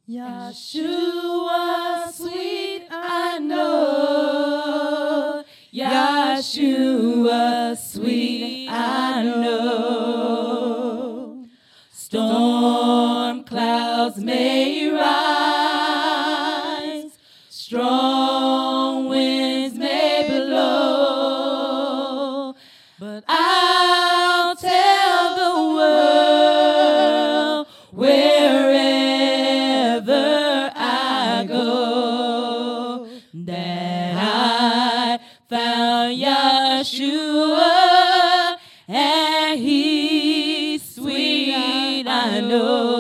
Yeshua, sweet I know. Yeshua, sweet I know. Storm clouds may rise, strong winds may blow, but I'll tell the world wherever I go that I found Yeshua and He's sweet. I know.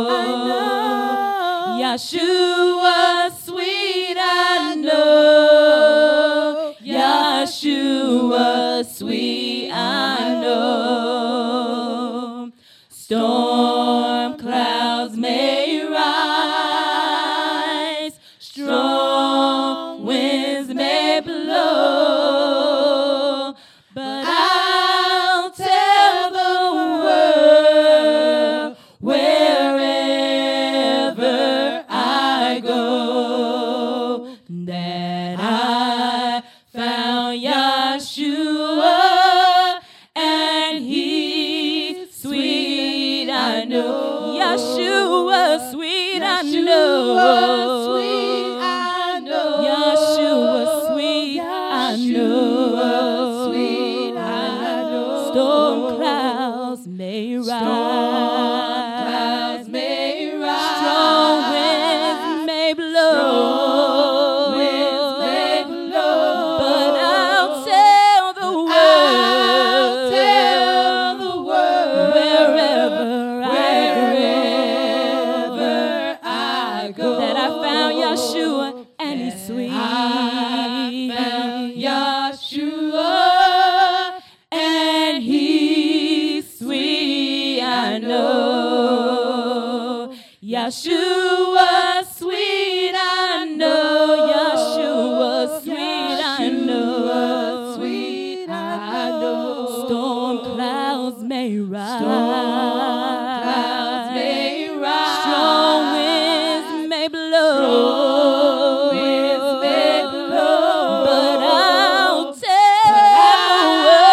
Yeshua, sweet I know. Yeshua, sweet I know. Storm clouds may rise, strong winds may blow, but I'll tell the world wherever I go that I found Yeshua and He's sweet. I know. Yeshua, sweet I know. Yeshua, sweet I know. Sweet I know. Storm clouds may rise. Strong winds may blow. But I'll tell the world wherever I go that I found Yeshua and He's sweet. I found Yeshua and He's sweet. I know. Yeshua, sweet I know. Yeshua, sweet I know. Sweet I know. Storm clouds may rise. Strong winds may blow. But I'll tell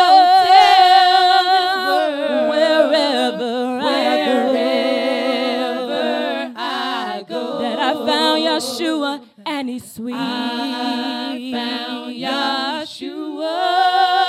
wherever I go that I found Yeshua and He's sweet. I found Yeshua.